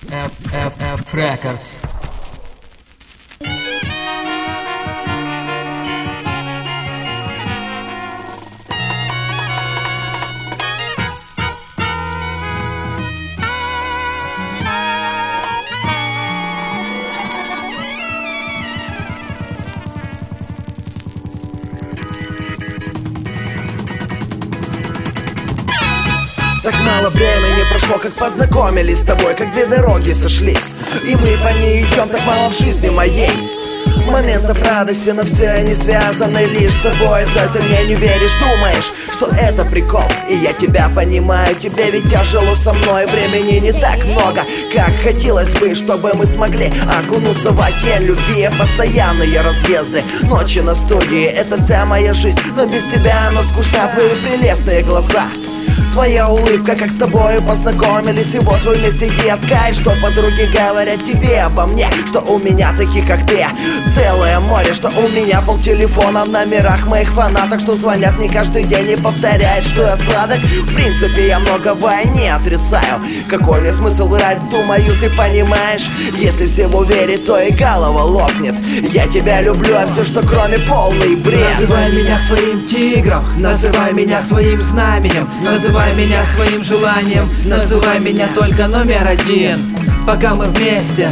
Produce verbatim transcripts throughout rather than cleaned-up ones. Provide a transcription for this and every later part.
F F F Records. Так мало времени прошло, как познакомились с тобой, как две дороги сошлись, и мы по ней идем, так мало в жизни моей моментов радости, но все они связаны лишь с тобой. Да ты мне не веришь, думаешь, что это прикол, и я тебя понимаю, тебе ведь тяжело со мной. Времени не так много, как хотелось бы, чтобы мы смогли окунуться в океан любви. Постоянные разъезды, ночи на студии, это вся моя жизнь, но без тебя оно скучно. Твои прелестные глаза, твоя улыбка, как с тобой познакомились, и вот вы вместе, детка. И что подруги говорят тебе обо мне, что у меня таких, как ты, целое море, что у меня полтелефона в номерах моих фанаток, что звонят не каждый день и повторяют, что я сладок. В принципе, я многого не отрицаю. Какой мне смысл врать, думаю, ты понимаешь. Если всему верить, то и голова лопнет. Я тебя люблю, а все, что кроме, полный бред. Называй меня своим тигром, называй меня своим знаменем, называй меня своим желанием, называй меня только номер один, пока мы вместе.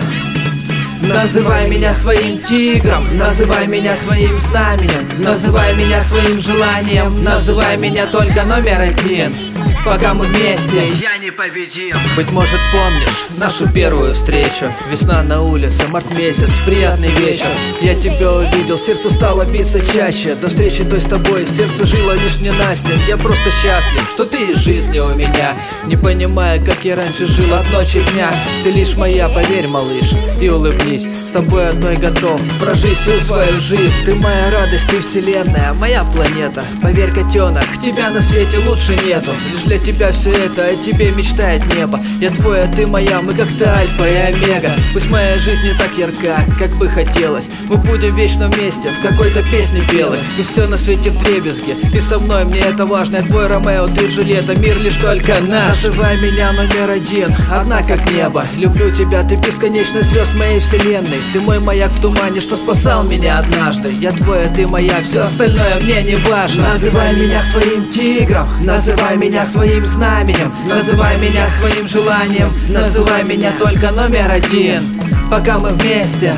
Называй меня своим тигром, называй меня своим знаменем, называй меня своим желанием, называй меня только номер один, пока мы вместе. Я непобедим. Быть может, помнишь нашу первую встречу? Весна на улице, март месяц, приятный вечер. Я тебя увидел, сердце стало биться чаще. До встречи той с тобой сердце жило лишь ненастьем. Я просто счастлив, что ты из жизни у меня, не понимая, как я раньше жил от ночи дня. Ты лишь моя, поверь, малыш, и улыбнись. С тобой одной готов прожить всю свою жизнь. Ты моя радость, ты вселенная, моя планета. Поверь, котенок, тебя на свете лучше нету. Лишь для тебя все это, о тебе мечтает небо. Я твой, а ты моя, мы как-то альфа и омега. Пусть моя жизнь не так ярка, как бы хотелось, мы будем вечно вместе, в какой-то песне белой. И все на свете вдребезги, ты со мной, мне это важно. Я твой Ромео, ты Джульетта, мир лишь только наш. Называй меня номер один, одна как небо. Люблю тебя, ты бесконечный звезд моей вселенной. Ты мой маяк в тумане, что спасал меня однажды. Я твой, а ты моя, все остальное мне не важно. Называй меня своим тигром, называй меня своим знаменем, называй меня своим желанием, называй меня только номер один, пока мы вместе.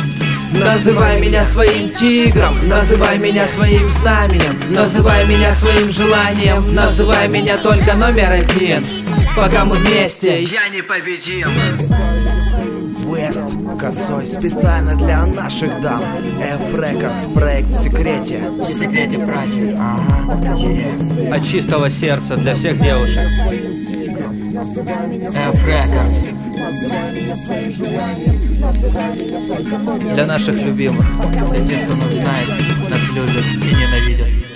Называй меня своим тигром, называй меня своим знаменем, называй меня своим желанием, называй меня только номер один, пока мы вместе. Я непобедим. West, косой, специально для наших дам. F Records, проект в секрете. В секрете братья. Ага, yeah. От чистого сердца для всех девушек. F Records. Для наших любимых, Для тех, кто нас знает, нас любит и ненавидит.